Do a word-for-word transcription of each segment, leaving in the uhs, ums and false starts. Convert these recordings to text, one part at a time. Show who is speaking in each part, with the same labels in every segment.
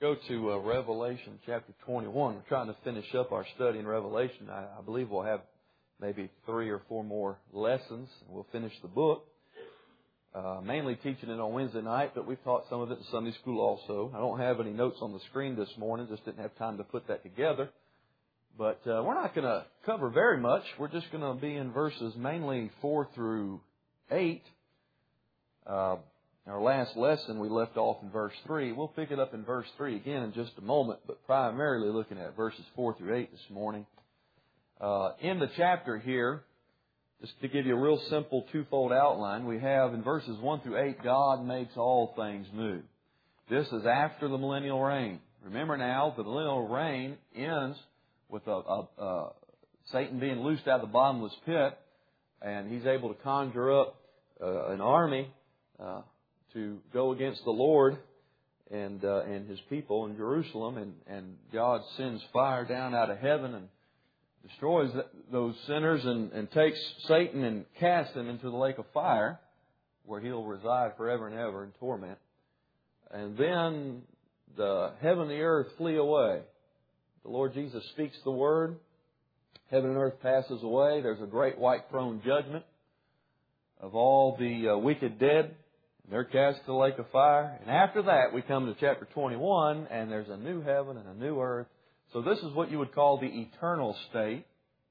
Speaker 1: Go to uh, Revelation chapter twenty-one. We're trying to finish up our study in Revelation. I, I believe we'll have maybe three or four more lessons, and we'll finish the book. Uh, mainly teaching it on Wednesday night, but we've taught some of it in Sunday school also. I don't have any notes on the screen this morning. Just didn't have time to put that together. But uh, we're not going to cover very much. We're just going to be in verses mainly four through eight. Uh, our last lesson, we left off in verse three. We'll pick it up in verse three again in just a moment, but primarily looking at verses four through eight this morning. Uh, in the chapter here, just to give you a real simple twofold outline, we have in verses one through eight, God makes all things new. This is after the millennial reign. Remember now, the millennial reign ends with a, a, a Satan being loosed out of the bottomless pit, and he's able to conjure up uh, an army uh, to go against the Lord and uh, and His people in Jerusalem, and, and God sends fire down out of heaven and destroys those sinners and, and takes Satan and casts him into the lake of fire, where he'll reside forever and ever in torment. And then the heaven and the earth flee away. The Lord Jesus speaks the word. Heaven and earth passes away. There's a great white throne judgment of all the uh, wicked dead. They're cast to the lake of fire. And after that, we come to chapter twenty-one, and there's a new heaven and a new earth. So this is what you would call the eternal state.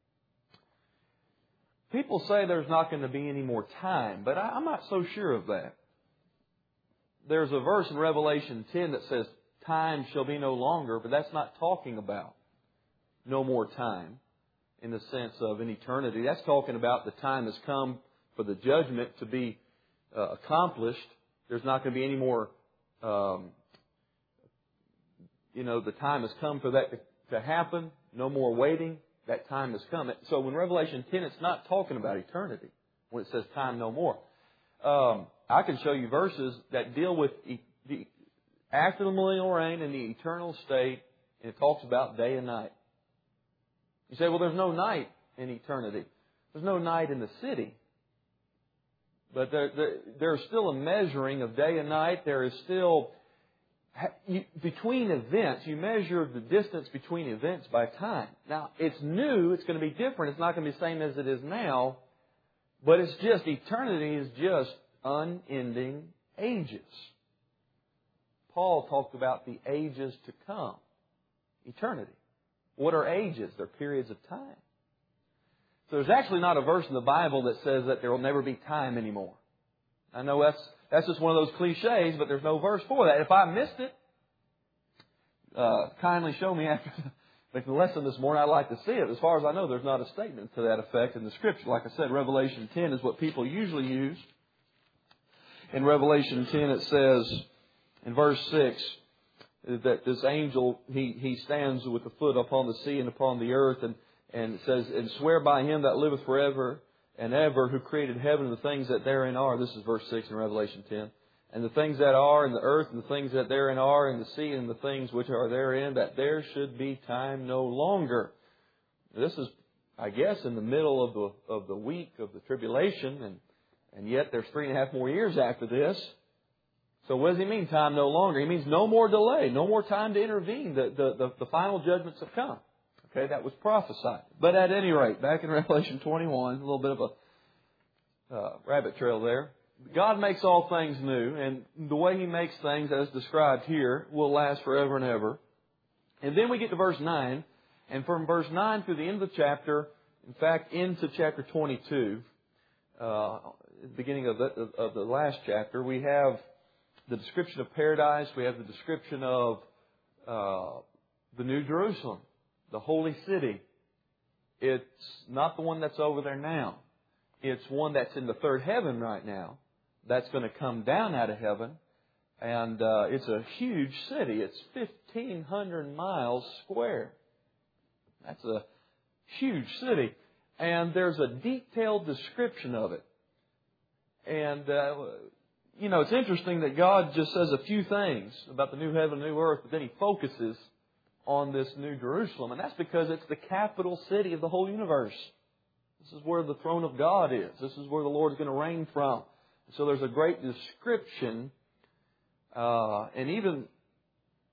Speaker 1: People say there's not going to be any more time, but I'm not so sure of that. There's a verse in Revelation ten that says, time shall be no longer, but that's not talking about no more time in the sense of an eternity. That's talking about the time has come for the judgment to be uh, accomplished. There's not going to be any more, um, you know, the time has come for that to, to happen. No more waiting. That time has come. So in Revelation ten, it's not talking about eternity when it says time no more. Um, I can show you verses that deal with e- the after the millennial reign and the eternal state, and it talks about day and night. You say, well, there's no night in eternity. There's no night in the city. But there, there, there's still a measuring of day and night. There is still, you, between events, you measure the distance between events by time. Now, it's new. It's going to be different. It's not going to be the same as it is now. But it's just, eternity is just unending ages. Paul talked about the ages to come. Eternity. What are ages? They're periods of time. So there's actually not a verse in the Bible that says that there will never be time anymore. I know that's that's just one of those cliches, but there's no verse for that. If I missed it, uh, kindly show me after the lesson this morning. I'd like to see it. As far as I know, there's not a statement to that effect in the Scripture. Like I said, Revelation ten is what people usually use. In Revelation ten it says, in verse six, that this angel, he, he stands with the foot upon the sea and upon the earth, and, and it says, and swear by Him that liveth forever and ever, who created heaven and the things that therein are. This is verse six in Revelation ten. And the things that are in the earth and the things that therein are in the sea and the things which are therein, that there should be time no longer. This is, I guess, in the middle of the of the week of the tribulation, and, and yet there's three and a half more years after this. So what does He mean, time no longer? He means no more delay, no more time to intervene. The, the, the, the final judgments have come. Okay, that was prophesied. But at any rate, back in Revelation twenty-one, a little bit of a uh, rabbit trail there. God makes all things new, and the way He makes things, as described here, will last forever and ever. And then we get to verse nine, and from verse nine through the end of the chapter, in fact, into chapter twenty-two, uh, at the beginning of the, of the last chapter, we have the description of paradise. We have the description of uh, the New Jerusalem, the holy city. It's not the one that's over there now. It's one that's in the third heaven right now. That's going to come down out of heaven. And uh, it's a huge city. It's fifteen hundred miles square. That's a huge city. And there's a detailed description of it. And, uh, you know, it's interesting that God just says a few things about the new heaven and new earth, but then He focuses on this New Jerusalem. And that's because it's the capital city of the whole universe. This is where the throne of God is. This is where the Lord is going to reign from. So there's a great description. Uh, and even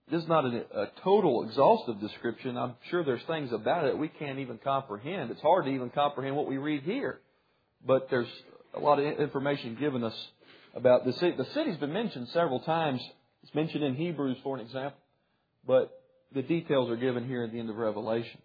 Speaker 1: this is not a, a total exhaustive description. I'm sure there's things about it we can't even comprehend. It's hard to even comprehend what we read here. But there's a lot of information given us about the city. The city's been mentioned several times. It's mentioned in Hebrews, for an example. But the details are given here at the end of Revelation.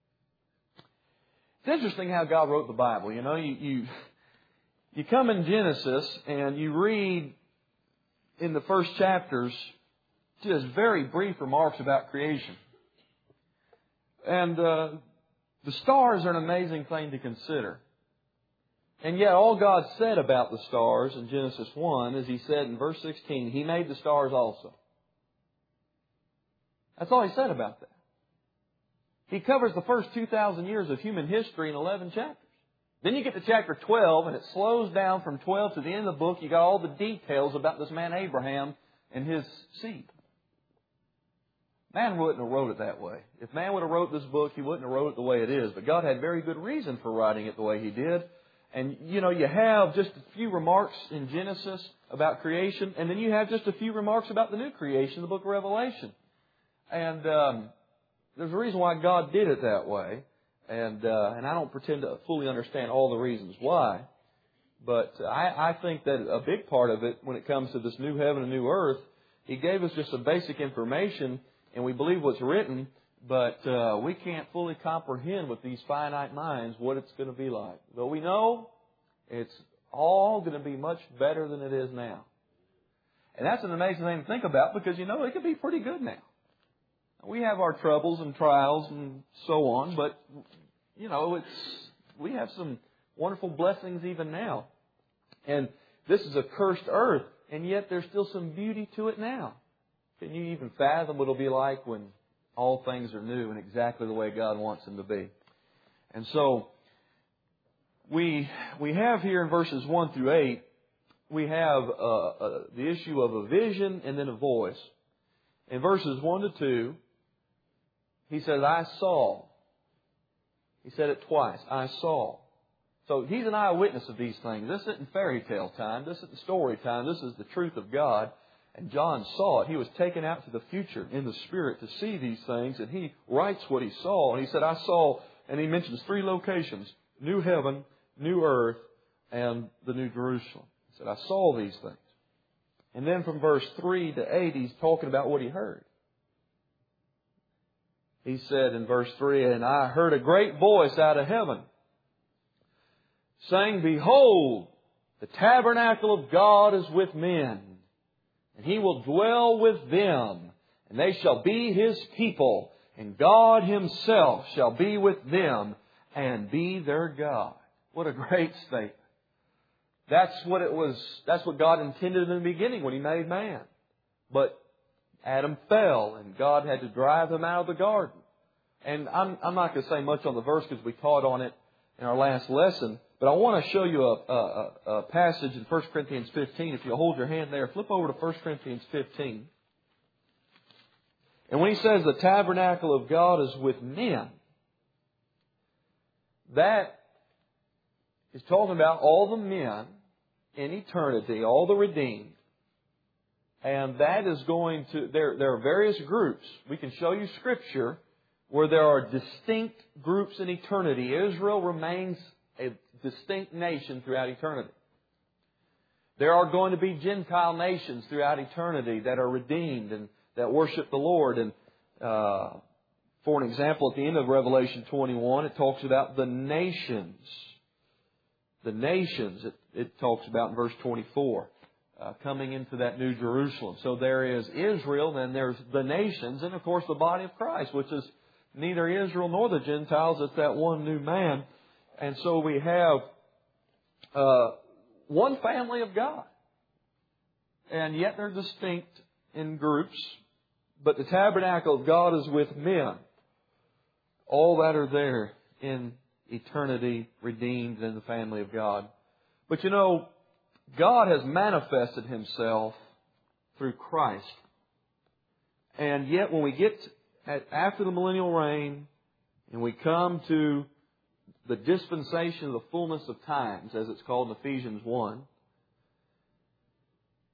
Speaker 1: It's interesting how God wrote the Bible. You know, you, you, you come in Genesis and you read in the first chapters just very brief remarks about creation. And uh, the stars are an amazing thing to consider. And yet all God said about the stars in Genesis one is He said in verse sixteen, He made the stars also. That's all He said about that. He covers the first two thousand years of human history in eleven chapters. Then you get to chapter twelve, and it slows down from twelve to the end of the book. You got all the details about this man Abraham and his seed. Man wouldn't have wrote it that way. If man would have wrote this book, he wouldn't have wrote it the way it is. But God had very good reason for writing it the way He did. And, you know, you have just a few remarks in Genesis about creation, and then you have just a few remarks about the new creation, the book of Revelation. And um, there's a reason why God did it that way. And uh, and I don't pretend to fully understand all the reasons why. But I, I think that a big part of it, when it comes to this new heaven and new earth, He gave us just some basic information, and we believe what's written, but uh, we can't fully comprehend with these finite minds what it's going to be like. But we know it's all going to be much better than it is now. And that's an amazing thing to think about, because, you know, it could be pretty good now. We have our troubles and trials and so on, but, you know, it's we have some wonderful blessings even now. And this is a cursed earth, and yet there's still some beauty to it now. Can you even fathom what it'll be like when all things are new and exactly the way God wants them to be? And so we we have here in verses one through eight, we have uh, uh, the issue of a vision and then a voice. In verses one to two, He says, I saw. He said it twice. I saw. So He's an eyewitness of these things. This isn't fairy tale time. This isn't story time. This is the truth of God. And John saw it. He was taken out to the future in the Spirit to see these things. And he writes what he saw. And he said, I saw, and he mentions three locations: new heaven, new earth, and the new Jerusalem. He said, I saw these things. And then from verse three to eight, he's talking about what he heard. He said in verse three, and I heard a great voice out of heaven saying, Behold, the tabernacle of God is with men, and He will dwell with them, and they shall be His people, and God Himself shall be with them and be their God. What a great statement. That's what it was. That's what God intended in the beginning when He made man. But Adam fell, and God had to drive him out of the garden. And I'm, I'm not going to say much on the verse because we taught on it in our last lesson. But I want to show you a, a, a passage in First Corinthians fifteen. If you'll hold your hand there, flip over to First Corinthians fifteen. And when he says the tabernacle of God is with men, that is talking about all the men in eternity, all the redeemed. And that is going to, there, there are various groups. We can show you Scripture where there are distinct groups in eternity. Israel remains a distinct nation throughout eternity. There are going to be Gentile nations throughout eternity that are redeemed and that worship the Lord. And uh, for an example, at the end of Revelation twenty-one, it talks about the nations. The nations, it, it talks about in verse twenty-four. Uh, coming into that new Jerusalem. So there is Israel, then there's the nations, and of course the body of Christ, which is neither Israel nor the Gentiles. It's that one new man. And so we have uh, one family of God. And yet they're distinct in groups. But the tabernacle of God is with men. All that are there in eternity, redeemed in the family of God. But you know, God has manifested Himself through Christ. And yet when we get at, after the millennial reign and we come to the dispensation of the fullness of times, as it's called in Ephesians one,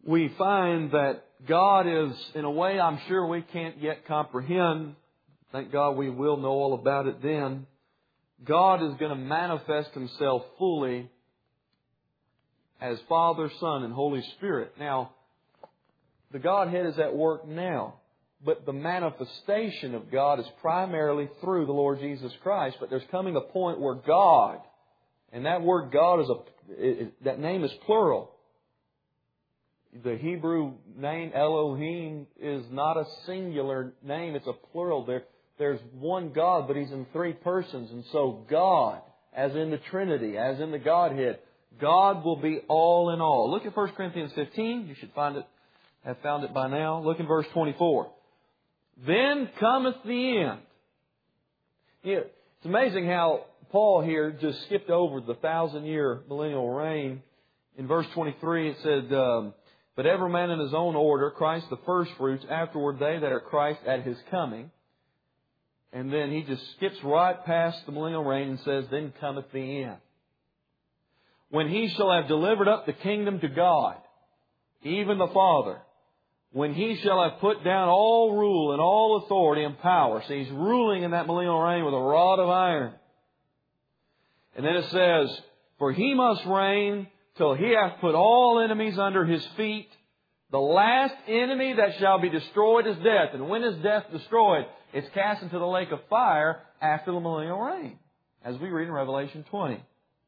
Speaker 1: we find that God is, in a way I'm sure we can't yet comprehend. Thank God we will know all about it then. God is going to manifest Himself fully as Father, Son, and Holy Spirit. Now, the Godhead is at work now, but the manifestation of God is primarily through the Lord Jesus Christ. But there's coming a point where God, and that word God is a, it, that name is plural. The Hebrew name Elohim is not a singular name, it's a plural. There, there's one God, but He's in three persons. And so God, as in the Trinity, as in the Godhead, God will be all in all. Look at First Corinthians fifteen. You should find it, have found it by now. Look in verse twenty-four. Then cometh the end. Yeah, it's amazing how Paul here just skipped over the thousand-year millennial reign. In verse twenty-three it said, um, but every man in his own order, Christ the firstfruits, afterward they that are Christ at His coming. And then he just skips right past the millennial reign and says, then cometh the end. When He shall have delivered up the kingdom to God, even the Father, when He shall have put down all rule and all authority and power. So He's ruling in that millennial reign with a rod of iron. And then it says, for He must reign till He hath put all enemies under His feet. The last enemy that shall be destroyed is death. And when is death destroyed? It's cast into the lake of fire after the millennial reign, as we read in Revelation twenty.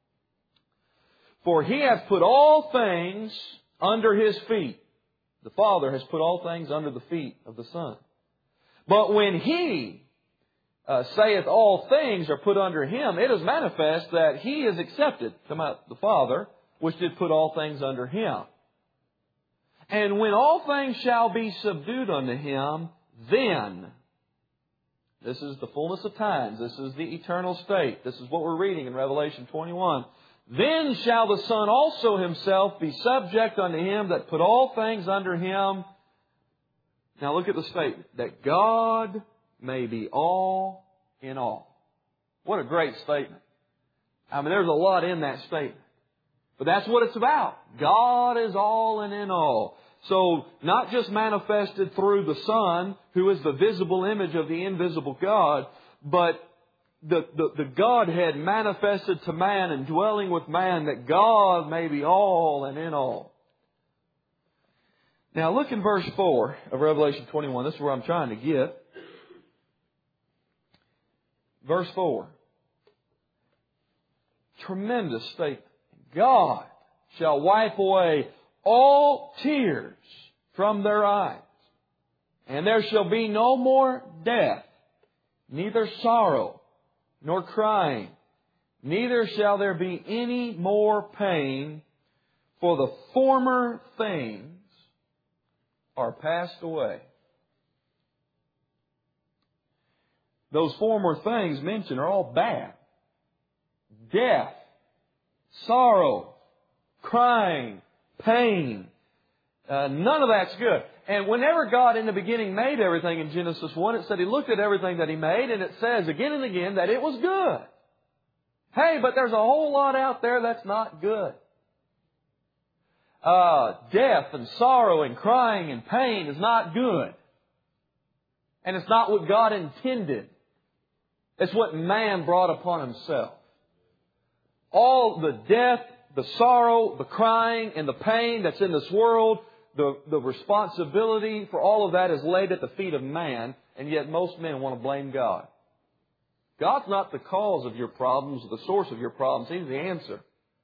Speaker 1: For He hath put all things under His feet. The Father has put all things under the feet of the Son. But when He uh, saith all things are put under Him, it is manifest that He is accepted, come out the Father, which did put all things under Him. And when all things shall be subdued unto Him, then, this is the fullness of times, this is the eternal state, this is what we're reading in Revelation twenty-one, then shall the Son also Himself be subject unto Him that put all things under Him. Now look at the statement, that God may be all in all. What a great statement. I mean, there's a lot in that statement. But that's what it's about. God is all and in all. So, not just manifested through the Son, who is the visible image of the invisible God, but the, the, the Godhead manifested to man and dwelling with man, that God may be all and in all. Now, look in verse four of Revelation twenty-one. This is where I'm trying to get. Verse four. Tremendous statement. God shall wipe away all tears from their eyes, and there shall be no more death, neither sorrow, nor crying, neither shall there be any more pain, for the former things are passed away. Those former things mentioned are all bad. Death, sorrow, crying, pain. Uh, none of that's good. And whenever God in the beginning made everything in Genesis one, it said He looked at everything that He made, and it says again and again that it was good. Hey, but there's a whole lot out there that's not good. Uh, death and sorrow and crying and pain is not good. And it's not what God intended. It's what man brought upon himself. All the death, the sorrow, the crying, and the pain that's in this world, the, the responsibility for all of that is laid at the feet of man, and yet most men want to blame God. God's not the cause of your problems, the source of your problems. He's the answer.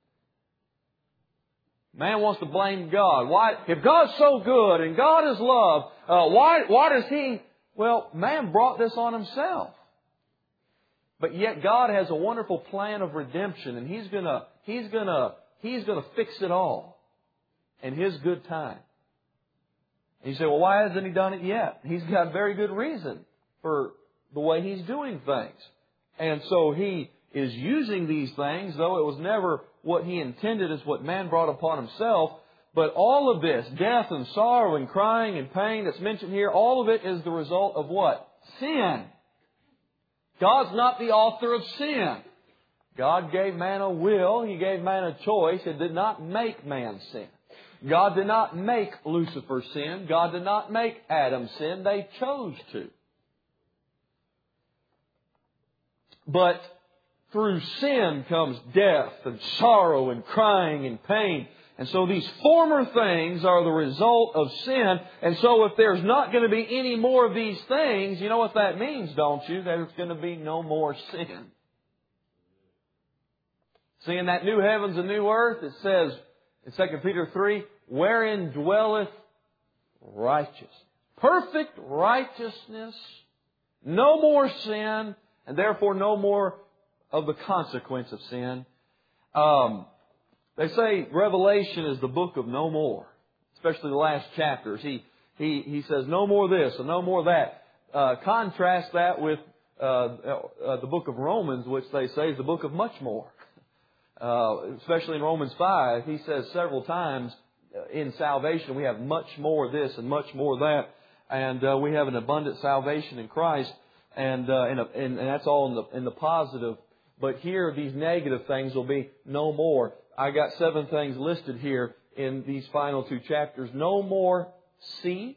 Speaker 1: Man wants to blame God. Why? If God's so good and God is love, uh, why, why does He... Well, man brought this on himself. But yet God has a wonderful plan of redemption, and He's gonna, He's gonna, He's gonna fix it all in His good time. And you say, well, why hasn't He done it yet? He's got very good reason for the way He's doing things. And so He is using these things, though it was never what He intended, is what man brought upon himself. But all of this, death and sorrow and crying and pain that's mentioned here, all of it is the result of what? Sin. God's not the author of sin. God gave man a will. He gave man a choice. It did not make man sin. God did not make Lucifer sin. God did not make Adam sin. They chose to. But through sin comes death and sorrow and crying and pain. And so these former things are the result of sin. And so if there's not going to be any more of these things, you know what that means, don't you? There's going to be no more sin. See, in that new heavens and new earth, it says in Second Peter three, wherein dwelleth righteousness. Perfect righteousness. No more sin. And therefore no more of the consequence of sin. Um, they say Revelation is the book of no more. Especially the last chapters. He, he, he says no more this and no more that. Uh, contrast that with uh, uh, the book of Romans, which they say is the book of much more. Uh, especially in Romans five, he says several times in salvation we have much more this and much more that. And uh, we have an abundant salvation in Christ. And, uh, and, and, and that's all in the, in the positive. But here, these negative things will be no more. I got seven things listed here in these final two chapters. No more sea.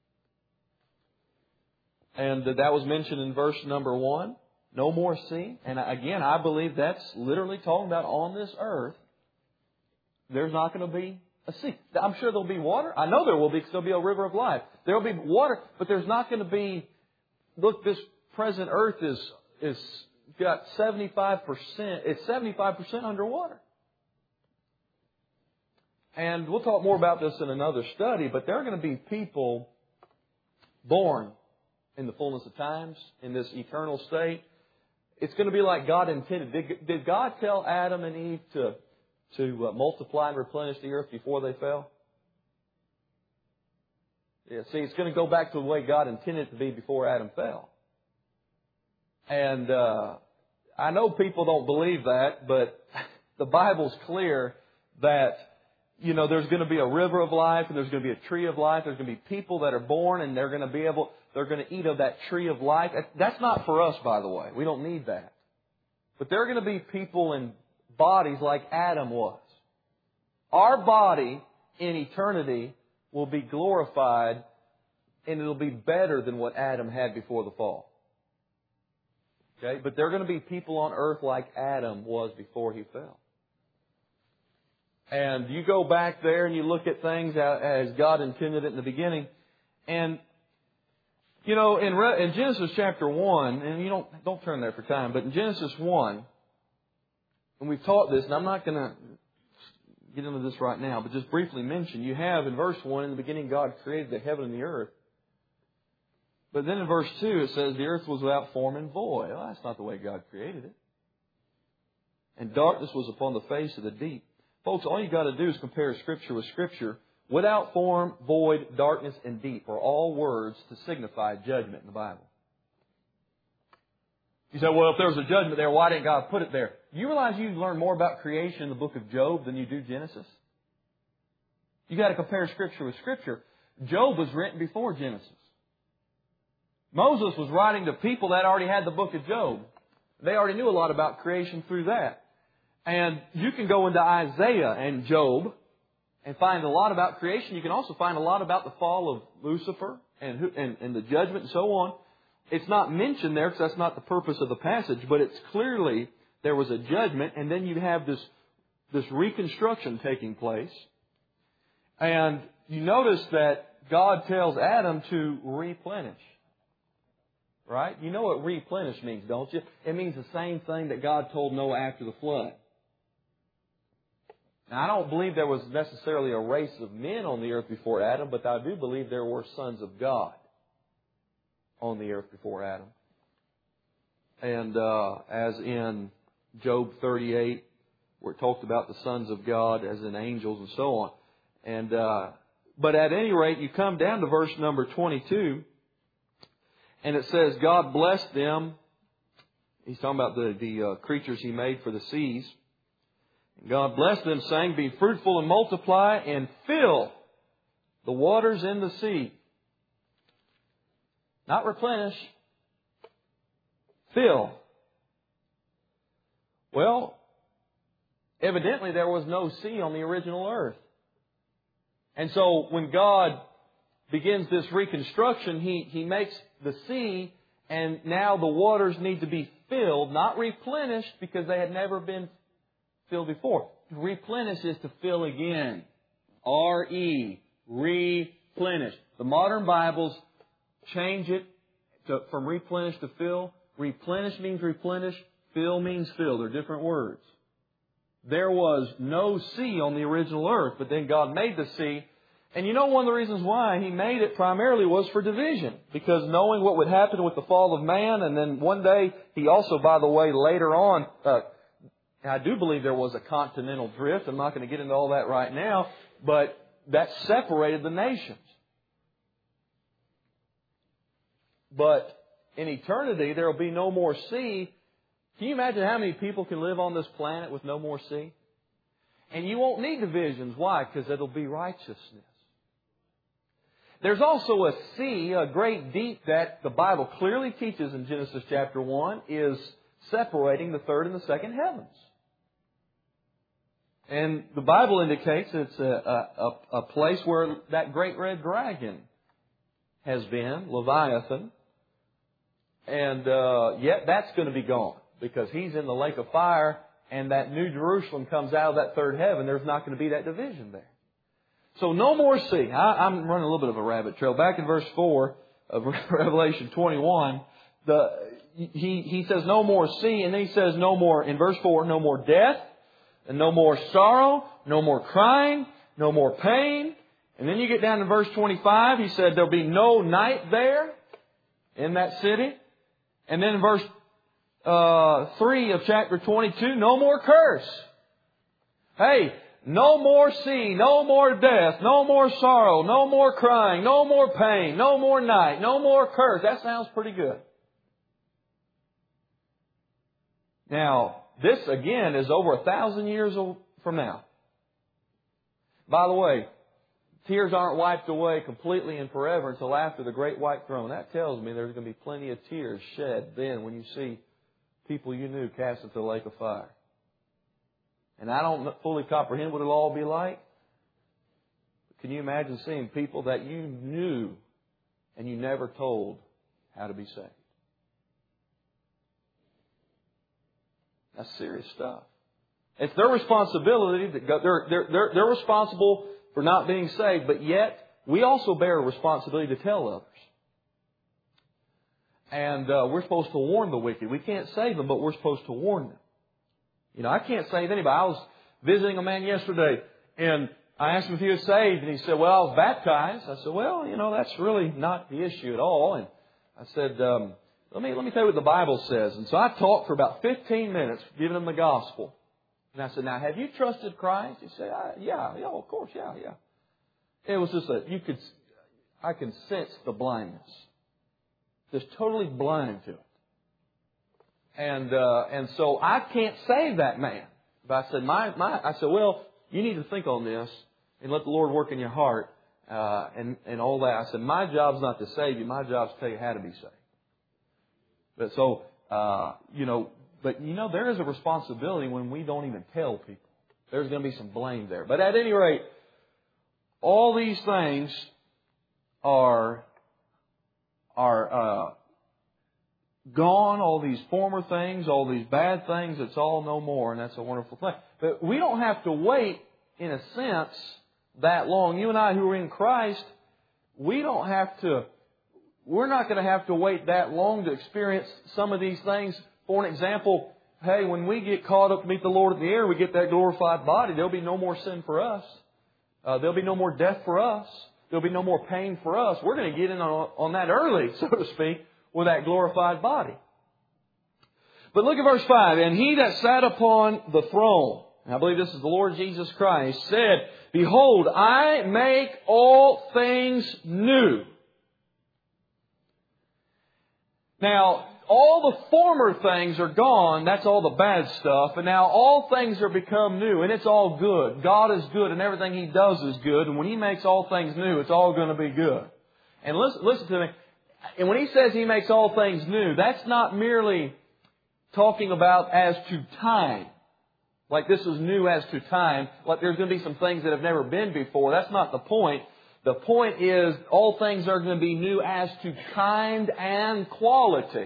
Speaker 1: And that was mentioned in verse number one. No more sea. And again, I believe that's literally talking about on this earth, there's not going to be a sea. I'm sure there'll be water. I know there will be because there'll be a river of life. There will be water, but there's not going to be, look, this present earth is, is got seventy-five percent, it's seventy-five percent underwater. And we'll talk more about this in another study, but there are going to be people born in the fullness of times, in this eternal state. It's going to be like God intended. Did, did God tell Adam and Eve to, to uh, multiply and replenish the earth before they fell? Yeah, see, it's going to go back to the way God intended it to be before Adam fell. And uh, I know people don't believe that, but the Bible's clear that, you know, there's going to be a river of life and there's going to be a tree of life. There's going to be people that are born and they're going to be able, they're going to eat of that tree of life. That's not for us, by the way. We don't need that. But there are going to be people in bodies like Adam was. Our body in eternity will be glorified and it'll be better than what Adam had before the fall. Okay? But there are going to be people on earth like Adam was before he fell. And you go back there and you look at things as God intended it in the beginning. And, you know, in, Re- in Genesis chapter one, and you don't, don't turn there for time, but in Genesis one, and we've taught this, and I'm not going to get into this right now, but just briefly mention, you have in verse one, in the beginning God created the heaven and the earth. But then in verse two it says the earth was without form and void. Well, that's not the way God created it. And darkness was upon the face of the deep. Folks, all you got to do is compare Scripture with Scripture. Without form, void, darkness, and deep are all words to signify judgment in the Bible. You say, well, if there was a judgment there, why didn't God put it there? You realize you learn more about creation in the book of Job than you do Genesis? You got to compare Scripture with Scripture. Job was written before Genesis. Moses was writing to people that already had the book of Job. They already knew a lot about creation through that. And you can go into Isaiah and Job and find a lot about creation. You can also find a lot about the fall of Lucifer and, who, and, and the judgment and so on. It's not mentioned there because that's not the purpose of the passage, but it's clearly there was a judgment, and then you have this, this reconstruction taking place. And you notice that God tells Adam to replenish. Right? You know what replenish means, don't you? It means the same thing that God told Noah after the flood. Now, I don't believe there was necessarily a race of men on the earth before Adam, but I do believe there were sons of God on the earth before Adam. And uh, as in Job thirty-eight, where it talked about the sons of God as in angels and so on. And uh, but at any rate, you come down to verse number twenty-two, and it says, God blessed them. He's talking about the, the uh, creatures He made for the seas. God blessed them, saying, be fruitful and multiply and fill the waters in the sea. Not replenish. Fill. Well, evidently there was no sea on the original earth. And so when God begins this reconstruction, He, He makes the sea, and now the waters need to be filled, not replenished, because they had never been filled before. Replenish is to fill again. R E, replenish. The modern Bibles change it to, from replenish to fill. Replenish means replenish. Fill means fill. They're different words. There was no sea on the original earth, but then God made the sea. And you know one of the reasons why He made it primarily was for division. Because knowing what would happen with the fall of man, and then one day He also, by the way, later on, uh, I do believe there was a continental drift. I'm not going to get into all that right now, but that separated the nations. But in eternity, there will be no more sea. Can you imagine how many people can live on this planet with no more sea? And you won't need divisions. Why? Because it'll be righteousness. There's also a sea, a great deep, that the Bible clearly teaches in Genesis chapter one is separating the third and the second heavens. And the Bible indicates it's a, a, a place where that great red dragon has been, Leviathan. And uh, yet that's going to be gone because he's in the lake of fire, and that New Jerusalem comes out of that third heaven. There's not going to be that division there. So no more sea. I, I'm running a little bit of a rabbit trail. Back in verse four of Revelation twenty-one, the, he, he says no more sea, and then he says no more, in verse four, no more death, and no more sorrow, no more crying, no more pain. And then you get down to verse twenty-five, he said there'll be no night there in that city. And then in verse uh, three of chapter twenty-two, no more curse. Hey, no more sea, no more death, no more sorrow, no more crying, no more pain, no more night, no more curse. That sounds pretty good. Now, this again is over a thousand years from now. By the way, tears aren't wiped away completely and forever until after the great white throne. That tells me there's going to be plenty of tears shed then when you see people you knew cast into the lake of fire. And I don't fully comprehend what it'll all be like. Can you imagine seeing people that you knew and you never told how to be saved? That's serious stuff. It's their responsibility that go, they're, they're, they're, they're responsible for not being saved, but yet we also bear a responsibility to tell others. And uh, we're supposed to warn the wicked. We can't save them, but we're supposed to warn them. You know, I can't save anybody. I was visiting a man yesterday, and I asked him if he was saved, and he said, well, I was baptized. I said, well, you know, that's really not the issue at all. And I said, um, let me let me tell you what the Bible says. And so I talked for about fifteen minutes, giving him the gospel. And I said, now, have you trusted Christ? He said, yeah, yeah, of course, yeah, yeah. It was just a, you could, I could sense the blindness. Just totally blind to it. And uh, and so I can't save that man. But I said, my my. I said, well, you need to think on this and let the Lord work in your heart uh, and and all that. I said, my job's not to save you. My job's to tell you how to be saved. But so uh, you know, but you know, there is a responsibility when we don't even tell people. There's going to be some blame there. But at any rate, all these things are are. Uh, Gone, all these former things, all these bad things, it's all no more, and that's a wonderful thing. But we don't have to wait, in a sense, that long. You and I who are in Christ, we don't have to, we're not going to have to wait that long to experience some of these things. For an example, hey, when we get caught up to meet the Lord in the air, we get that glorified body. There'll be no more sin for us. Uh, there'll be no more death for us. There'll be no more pain for us. We're going to get in on, on that early, so to speak, with that glorified body. But look at verse five. And he that sat upon the throne, and I believe this is the Lord Jesus Christ, said, behold, I make all things new. Now, all the former things are gone. That's all the bad stuff. And now all things are become new. And it's all good. God is good and everything He does is good. And when He makes all things new, it's all going to be good. And listen, listen to me. And when He says He makes all things new, that's not merely talking about as to time, Like this is new as to time. Like there's going to be some things that have never been before. That's not the point. The point is all things are going to be new as to kind and quality.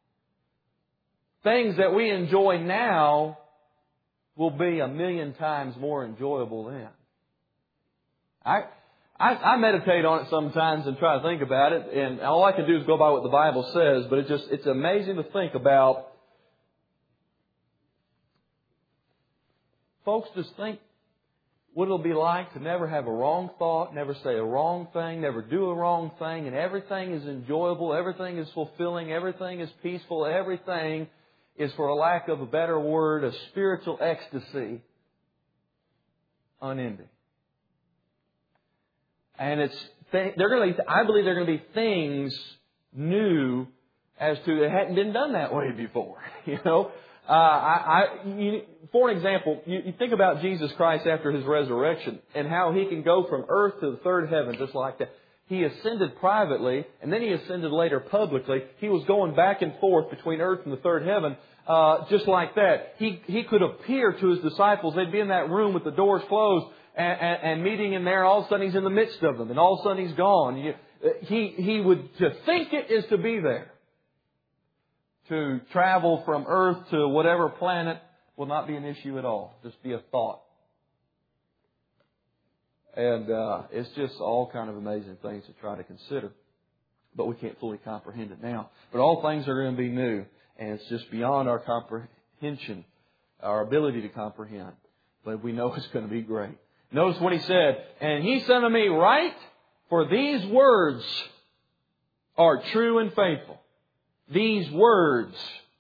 Speaker 1: Things that we enjoy now will be a million times more enjoyable then. I, I, I meditate on it sometimes and try to think about it, and all I can do is go by what the Bible says, but it just, it's amazing to think about. Folks, just think what it'll be like to never have a wrong thought, never say a wrong thing, never do a wrong thing, and everything is enjoyable, everything is fulfilling, everything is peaceful, everything is, for a lack of a better word, a spiritual ecstasy, unending. And it's they're going to. I believe there are going to be things new as to it hadn't been done that way before. You know, uh, I, I you, for an example, you, you think about Jesus Christ after His resurrection and how He can go from earth to the third heaven just like that. He ascended privately, and then He ascended later publicly. He was going back and forth between earth and the third heaven, uh, just like that. He He could appear to His disciples. They'd be in that room with the doors closed and, and, and meeting in there. All of a sudden He's in the midst of them, and all of a sudden He's gone. You, he He would to think it is to be there. To travel from earth to whatever planet will not be an issue at all. Just be a thought. And uh, it's just all kind of amazing things to try to consider. But we can't fully comprehend it now. But all things are going to be new. And it's just beyond our comprehension, our ability to comprehend. But we know it's going to be great. Notice what He said. And He said unto me, write, for these words are true and faithful. These words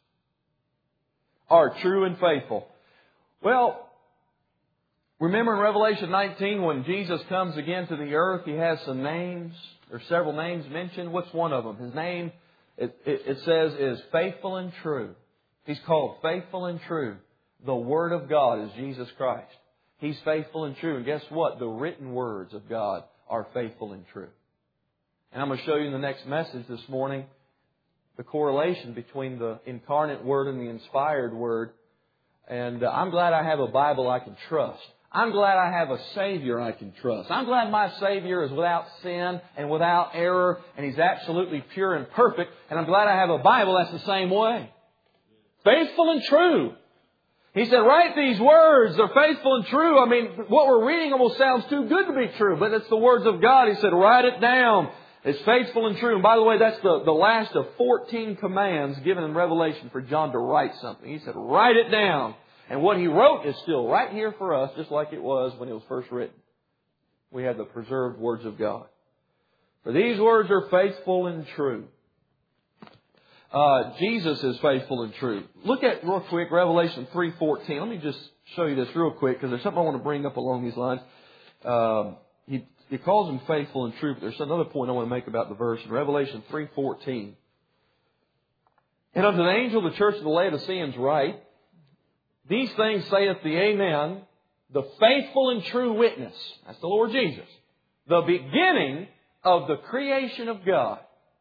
Speaker 1: are true and faithful. Well, remember in Revelation nineteen when Jesus comes again to the earth, He has some names. There's several names mentioned. What's one of them? His name, it, it, it says, is faithful and true. He's called faithful and true. The Word of God is Jesus Christ. He's faithful and true. And guess what? The written words of God are faithful and true. And I'm going to show you in the next message this morning the correlation between the incarnate Word and the inspired Word. And uh, I'm glad I have a Bible I can trust. I'm glad I have a Savior I can trust. I'm glad my Savior is without sin and without error, and He's absolutely pure and perfect. And I'm glad I have a Bible that's the same way. Faithful and true. He said, write these words. They're faithful and true. I mean, what we're reading almost sounds too good to be true, but it's the words of God. He said, write it down. It's faithful and true. And by the way, that's the, the last of fourteen commands given in Revelation for John to write something. He said, write it down. And what he wrote is still right here for us, just like it was when it was first written. We have the preserved words of God. For these words are faithful and true. Uh, Jesus is faithful and true. Look at, real quick, Revelation three fourteen. Let me just show you this real quick, because there's something I want to bring up along these lines. Um, he, he calls him faithful and true, but there's another point I want to make about the verse in Revelation three fourteen. And unto the angel of the church of the Laodiceans write, these things saith the Amen, the faithful and true witness. That's the Lord Jesus. The beginning of the creation of God.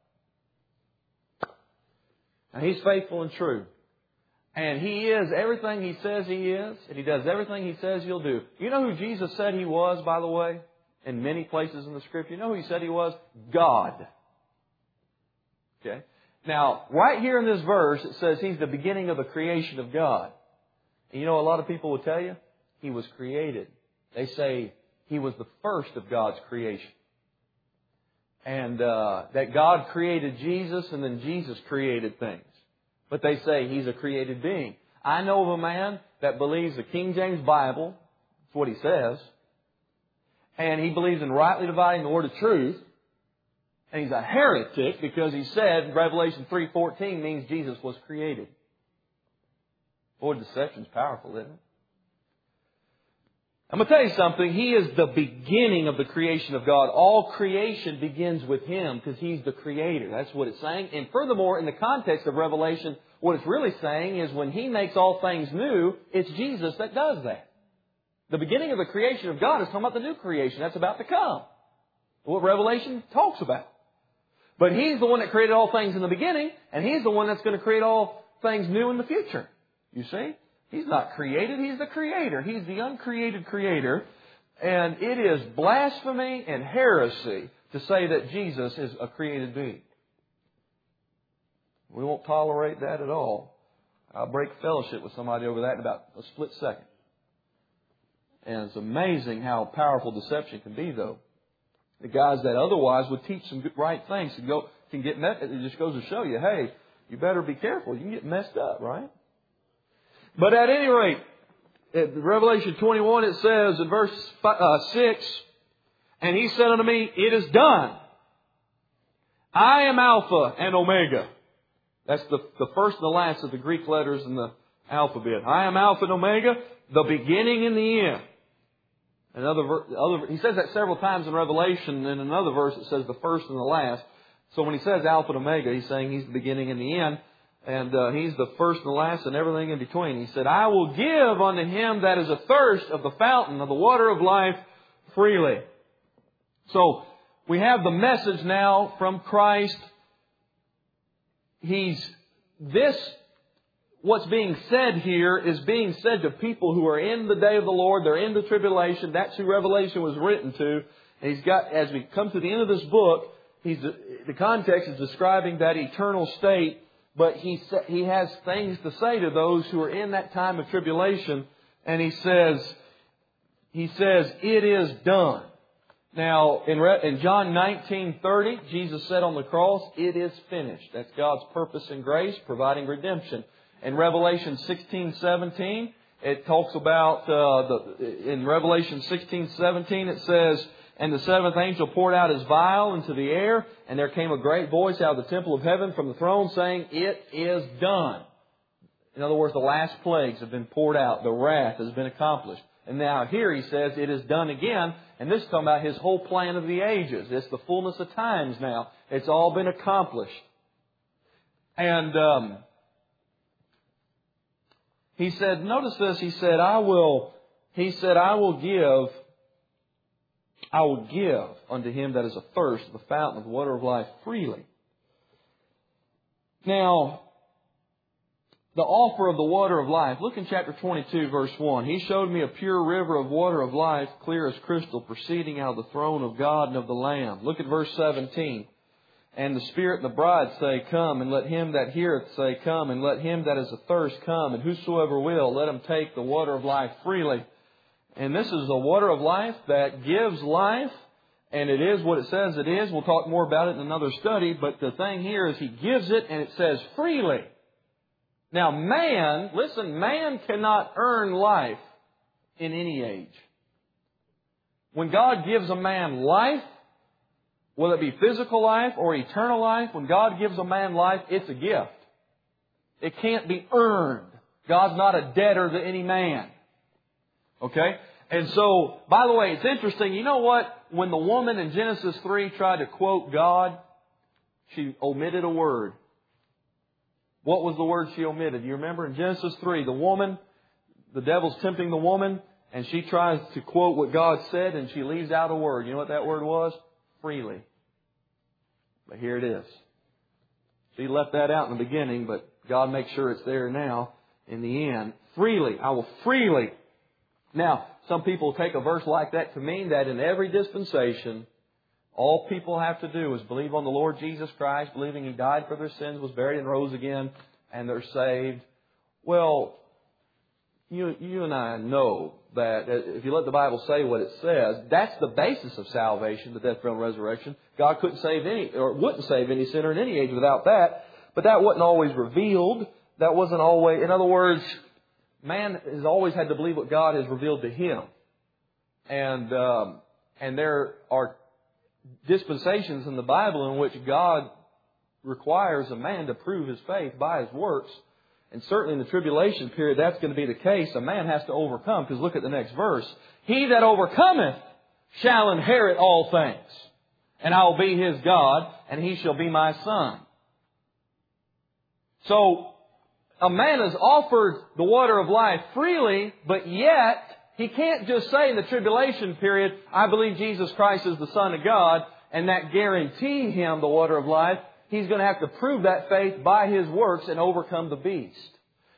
Speaker 1: And He's faithful and true. And He is everything He says He is. And He does everything He says He'll do. You know who Jesus said He was, by the way? In many places in the Scripture. You know who He said He was? God. Okay. Now, right here in this verse, it says He's the beginning of the creation of God. And you know, a lot of people will tell you, He was created. They say He was the first of God's creation. And uh, that God created Jesus and then Jesus created things. But they say He's a created being. I know of a man that believes the King James Bible. That's what he says. And he believes in rightly dividing the word of truth. And he's a heretic because he said Revelation three fourteen means Jesus was created. Boy, deception's powerful, isn't it? I'm going to tell you something. He is the beginning of the creation of God. All creation begins with Him because He's the Creator. That's what it's saying. And furthermore, in the context of Revelation, what it's really saying is when He makes all things new, it's Jesus that does that. The beginning of the creation of God is talking about the new creation that's about to come. What Revelation talks about. But He's the one that created all things in the beginning, and He's the one that's going to create all things new in the future. You see? He's not created. He's the Creator. He's the uncreated Creator. And it is blasphemy and heresy to say that Jesus is a created being. We won't tolerate that at all. I'll break fellowship with somebody over that in about a split second. And it's amazing how powerful deception can be, though. The guys that otherwise would teach some good, right things can go can get messed. It just goes to show you, hey, you better be careful. You can get messed up, right? But at any rate, in Revelation twenty-one, it says in verse five, uh, six, and He said unto me, it is done. I am Alpha and Omega. That's the, the first and the last of the Greek letters in the alphabet. I am Alpha and Omega, the beginning and the end. Another, other, he says that several times in Revelation. In another verse, it says the first and the last. So when he says Alpha and Omega, he's saying He's the beginning and the end. And uh, He's the first and the last and everything in between. He said, I will give unto him that is athirst of the fountain of the water of life freely. So we have the message now from Christ. He's this, what's being said here is being said to people who are in the day of the Lord. They're in the tribulation. That's who Revelation was written to. And he's got, as we come to the end of this book, he's the context is describing that eternal state. But he he has things to say to those who are in that time of tribulation, and he says, he says, it is done. Now, in, in John nineteen thirty, Jesus said on the cross, it is finished. That's God's purpose and grace, providing redemption. In Revelation sixteen seventeen, it talks about, uh, the, in Revelation sixteen seventeen, it says, and the seventh angel poured out his vial into the air, and there came a great voice out of the temple of heaven from the throne saying, it is done. In other words, the last plagues have been poured out. The wrath has been accomplished. And now here he says, it is done again. And this is talking about His whole plan of the ages. It's the fullness of times now. It's all been accomplished. And um, he said, notice this, he said, I will, he said, I will give, I will give unto him that is athirst the fountain of the water of life freely. Now, the offer of the water of life. Look in chapter twenty-two, verse one. He showed me a pure river of water of life, clear as crystal, proceeding out of the throne of God and of the Lamb. Look at verse seventeen. And the Spirit and the bride say, come, and let him that heareth say, come, and let him that is athirst come, and whosoever will, let him take the water of life freely. And this is the water of life that gives life, and it is what it says it is. We'll talk more about it in another study, but the thing here is He gives it, and it says freely. Now, man, listen, man cannot earn life in any age. When God gives a man life, whether it be physical life or eternal life, when God gives a man life, it's a gift. It can't be earned. God's not a debtor to any man. Okay? And so, by the way, it's interesting. You know what? When the woman in Genesis three tried to quote God, she omitted a word. What was the word she omitted? You remember in Genesis three, the woman, the devil's tempting the woman, and she tries to quote what God said, and she leaves out a word. You know what that word was? Freely. But here it is. She left that out in the beginning, but God makes sure it's there now in the end. Freely. I will freely. Now, some people take a verse like that to mean that in every dispensation, all people have to do is believe on the Lord Jesus Christ, believing He died for their sins, was buried and rose again, and they're saved. Well, you, you and I know that if you let the Bible say what it says, that's the basis of salvation, the death, burial, and resurrection. God couldn't save any, or wouldn't save any sinner in any age without that. But that wasn't always revealed. That wasn't always, in other words, man has always had to believe what God has revealed to him. And, um, and there are dispensations in the Bible in which God requires a man to prove his faith by his works. And certainly in the tribulation period, that's going to be the case. A man has to overcome, because look at the next verse. He that overcometh shall inherit all things, and I will be his God, and he shall be my son. So, a man is offered the water of life freely, but yet he can't just say in the tribulation period, I believe Jesus Christ is the Son of God, and that guarantee him the water of life. He's going to have to prove that faith by his works and overcome the beast.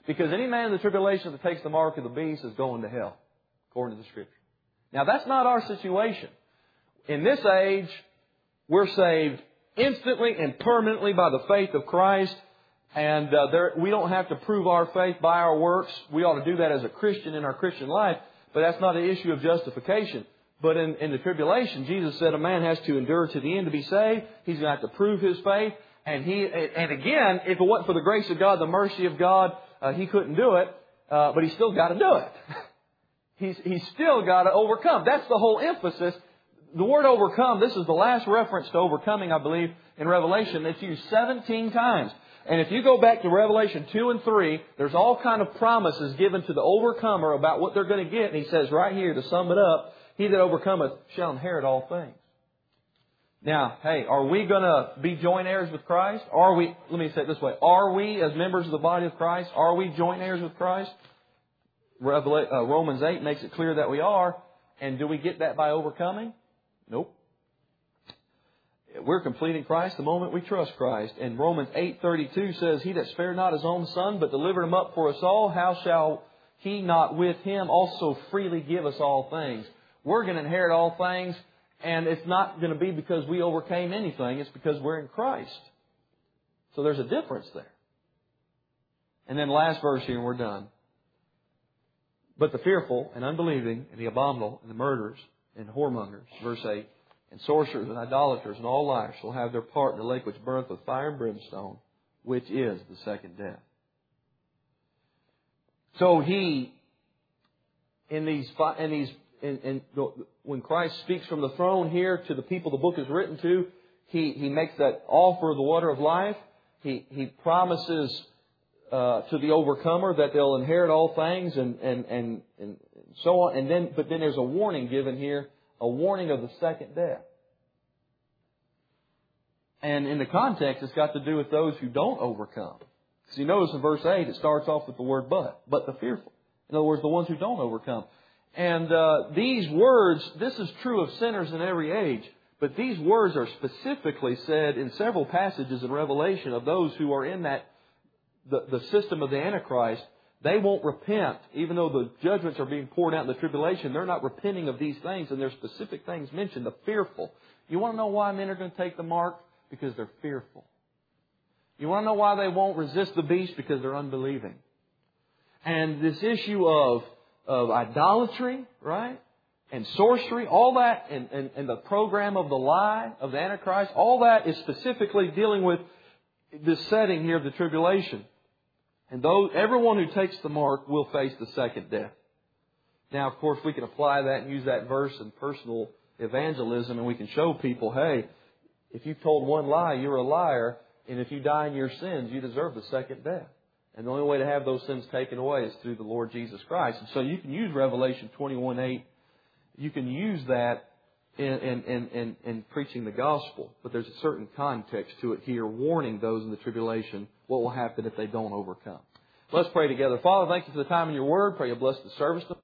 Speaker 1: Because any man in the tribulation that takes the mark of the beast is going to hell, according to the Scripture. Now, that's not our situation. In this age, we're saved instantly and permanently by the faith of Christ. And uh, there, we don't have to prove our faith by our works. We ought to do that as a Christian in our Christian life. But that's not an issue of justification. But in, in the tribulation, Jesus said a man has to endure to the end to be saved. He's going to have to prove his faith. And he, and again, if it wasn't for the grace of God, the mercy of God, uh, he couldn't do it. Uh, but he's still got to do it. he's, he's still got to overcome. That's the whole emphasis. The word overcome, this is the last reference to overcoming, I believe, in Revelation. It's used seventeen times. And if you go back to Revelation two and three, there's all kind of promises given to the overcomer about what they're going to get. And he says right here, to sum it up, he that overcometh shall inherit all things. Now, hey, are we going to be joint heirs with Christ? Are we, let me say it this way, are we, as members of the body of Christ, are we joint heirs with Christ? Revelation, uh, Romans eight makes it clear that we are. And do we get that by overcoming? Nope. We're completing Christ the moment we trust Christ. And Romans eight thirty-two says, He that spared not His own Son, but delivered Him up for us all, how shall He not with Him also freely give us all things? We're going to inherit all things, and it's not going to be because we overcame anything. It's because we're in Christ. So there's a difference there. And then last verse here, and we're done. But the fearful and unbelieving and the abominable and the murderers and whoremongers, verse eight, and sorcerers and idolaters and all liars shall have their part in the lake which burneth with fire and brimstone, which is the second death. So he, in these, in these, in, in, when Christ speaks from the throne here to the people the book is written to, he, he makes that offer of the water of life. He, he promises uh, to the overcomer that they'll inherit all things, and, and, and, and so on. And then, but then there's a warning given here. A warning of the second death. And in the context, it's got to do with those who don't overcome. Because you notice in verse eight, it starts off with the word but. But the fearful. In other words, the ones who don't overcome. And uh, these words, this is true of sinners in every age. But these words are specifically said in several passages in Revelation of those who are in that, the, the system of the Antichrist. They won't repent, even though the judgments are being poured out in the tribulation. They're not repenting of these things, and there's specific things mentioned, the fearful. You want to know why men are going to take the mark? Because they're fearful. You want to know why they won't resist the beast? Because they're unbelieving. And this issue of, of idolatry, right? And sorcery, all that, and, and, and the program of the lie of the Antichrist, all that is specifically dealing with this setting here of the tribulation. And those, everyone who takes the mark will face the second death. Now, of course, we can apply that and use that verse in personal evangelism, and we can show people, hey, if you've told one lie, you're a liar, and if you die in your sins, you deserve the second death. And the only way to have those sins taken away is through the Lord Jesus Christ. And so you can use Revelation twenty-one eight. You can use that in, in, in, in, in preaching the gospel. But there's a certain context to it here, warning those in the tribulation what will happen if they don't overcome. Let's pray together. Father, thank you for the time in your word. Pray you bless the service.